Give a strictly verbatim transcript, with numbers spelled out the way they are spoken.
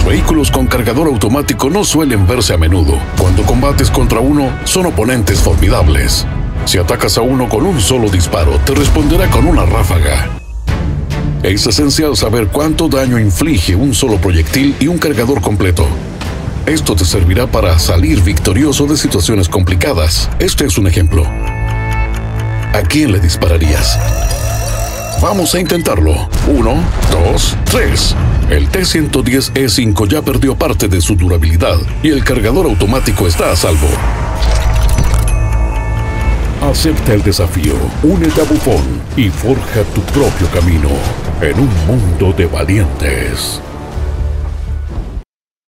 vehículos con cargador automático no suelen verse a menudo. Cuando combates contra uno, son oponentes formidables. Si atacas a uno con un solo disparo, te responderá con una ráfaga. Es esencial saber cuánto daño inflige un solo proyectil y un cargador completo. Esto te servirá para salir victorioso de situaciones complicadas. Este es un ejemplo. ¿A quién le dispararías? Vamos a intentarlo. Uno, dos, tres. El T ciento diez E cinco ya perdió parte de su durabilidad y el cargador automático está a salvo. Acepta el desafío, únete a Bufón y forja tu propio camino en un mundo de valientes.